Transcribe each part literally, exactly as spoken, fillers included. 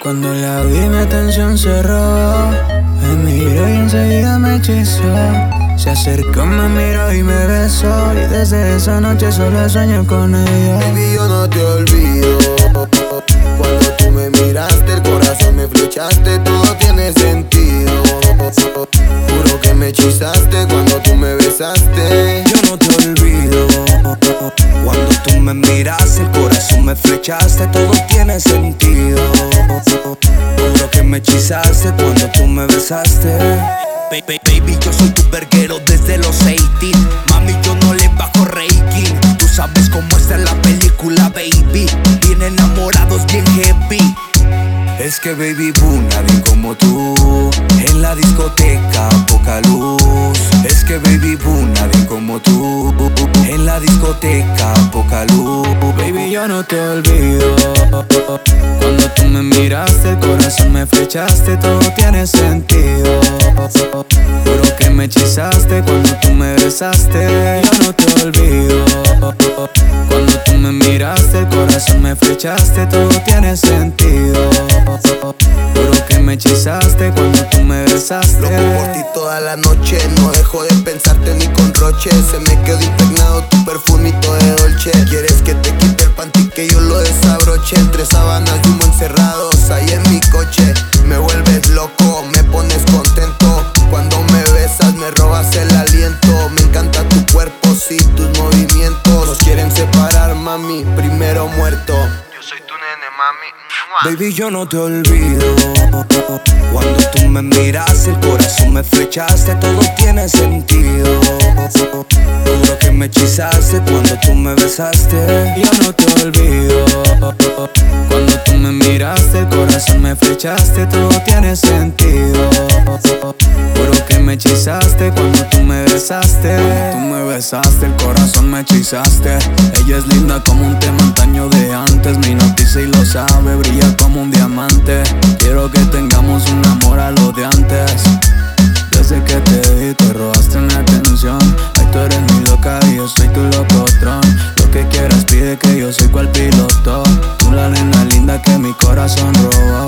Cuando la vi mi atención cerró, me miró y enseguida me hechizó. Se acercó, me miró y me besó, y desde esa noche solo sueño con ella. Baby, yo no te olvido. Cuando tú me miraste, el corazón me flechaste, todo tiene sentido. Juro que me hechizaste cuando tú me besaste. Yo no te olvido. Cuando tú me miraste, el corazón me flechaste, todo tiene sentido. Juro que me hechizaste cuando tú me besaste. Baby, baby, yo soy tu verguero desde los dieciocho. Mami, yo no le bajo rating. Tú sabes cómo está en la película, baby. Bien enamorados, bien heavy. Es que baby boo, nadie como tú. En la discoteca, poca luz. Es que baby boo, nadie como tú. En la discoteca, poca luz. Baby, yo no te olvido. Cuando tú me miraste, el corazón me flechaste, todo tiene sentido. Juro que me hechizaste cuando tú me besaste. Yo no te olvido. Cuando tú me miraste, el corazón me flechaste, todo tiene sentido. Juro que me hechizaste cuando tú me besaste. Loco por ti toda la noche, no dejo de pensarte ni con roche. Se me quedó impregnado tu perfumito de Dolce. Quieres que te quite el panty, que yo lo desabroche. Entre sábanas de humo encerrados ahí en mi coche. Me vuelves loco, me pones contento. Cuando me besas me robas el aliento. Me encanta tu cuerpo, sí, tus movimientos. Nos quieren separar, mami, primero muerto. Yo soy tu nene, mami. Baby, yo no te olvido. Cuando tú me miraste, el corazón me flechaste, todo tiene sentido. Juro que me hechizaste cuando tú me besaste. Yo no te olvido. Cuando tú me miraste, el corazón me flechaste, todo tiene sentido. Juro que me hechizaste cuando tú me besaste. Cuando tú me besaste, el corazón me hechizaste. Ella es linda como un tema antaño de antes. Mi noticia y lo sabe, brilla como un diamante. Quiero que tengamos un amor a lo de antes. Desde que te vi te robaste mi atención. Ay, tú eres mi loca y yo soy tu locotrón. Lo que quieras pide, que yo soy cual piloto. Tú la nena linda que mi corazón robó.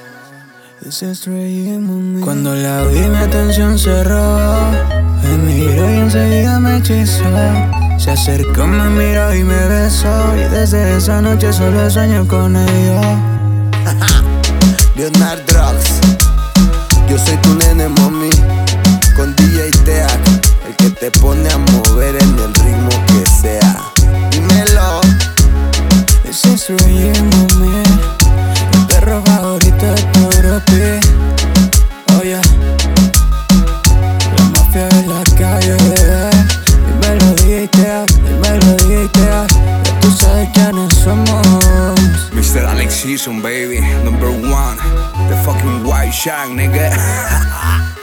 Cuando la vi mi atención cerró, me miró y enseguida me hechizó. Se acercó, me miró y me besó, y desde esa noche solo sueño con ella. Leonard Drugs. Yo soy tu nene, mami. Con D J Teac, el que te pone a mover en el ritmo que sea. Dímelo. This is real, mami. El perro favorito de tu Europe. Oh yeah. La mafia de la calle, bebé. Dímelo, D J Teac. Dímelo, D J Teac. Ya tú sabes quiénes somos. mister Alex Season, baby, number one. The fucking white shag, nigga.